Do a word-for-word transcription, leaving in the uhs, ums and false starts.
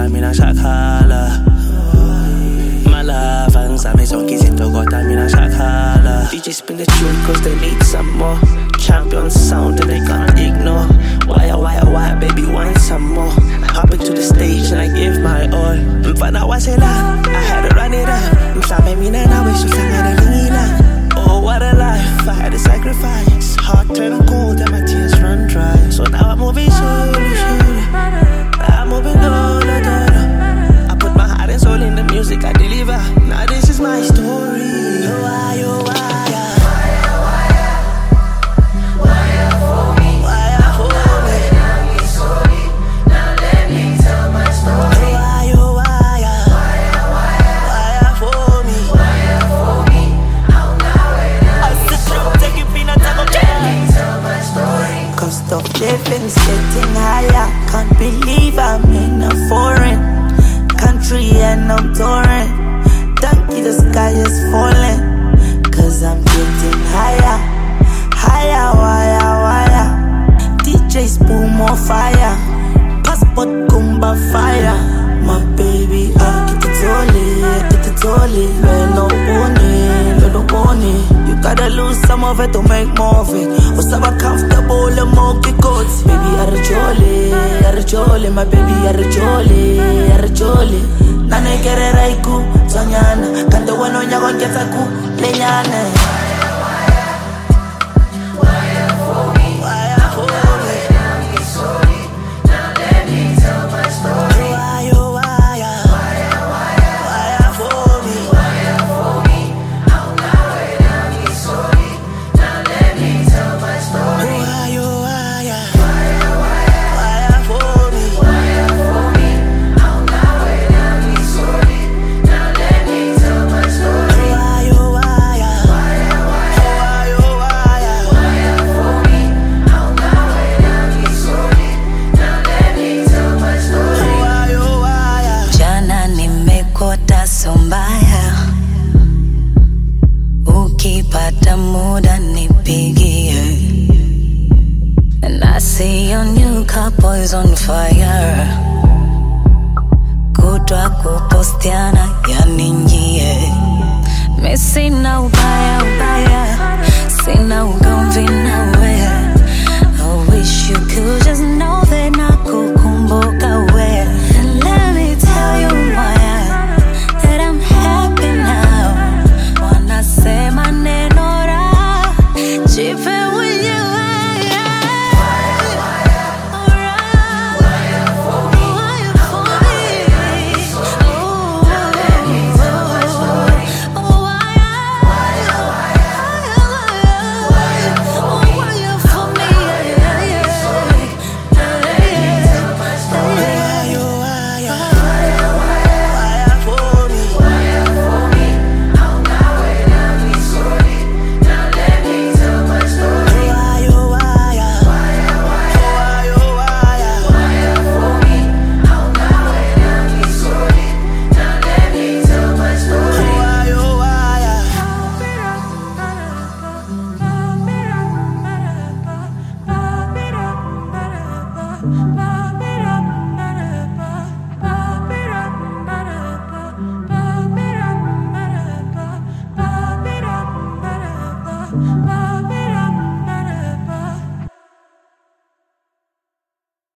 kodwa mina shakhala. My love angizame zonke izinto kodwa mina shakhala. D J spin the tune cause they need some more. Champion sound and they can't ignore. Why, why, why, baby, want some more? Hop into the stage and I give my all. Mfana wasela, I had to run it up. Mfame mina na wish usangana lingila. Oh, what a life, I had to sacrifice. Heart turn cold and my tears run dry. So now I'm moving slowly, slowly. I'm moving slowly, slowly. I put my heart and soul in the music I deliver. Now this is my story. Oh, why, oh, why? Cost of living's getting higher. Can't believe I'm in a foreign country and I'm touring. Thank you, the sky is falling. Cause I'm getting higher. Higher, wire, wire. D Js boom on fire. Passport kumba fire. My baby, I get it all, get it all. No money, no money. You gotta lose some of it to make more of it. Was never comfortable and monkey coats. Baby, I rejole, I rejole. My baby, I rejole, I rejole. Nane kere raiku, zanyana. Kando wano nyago nketa ku, lenyane. Ukipata muda nipigie. And I see your new couple is on fire. Kutwa kupostiana yani njie. Me sina ubaya ubaya, sina ugomvi nawe. I wish you could just know that nakukumbuka we. And let me tell you why that I'm happy now. Wanna say my name ora, jipe with you. Bye.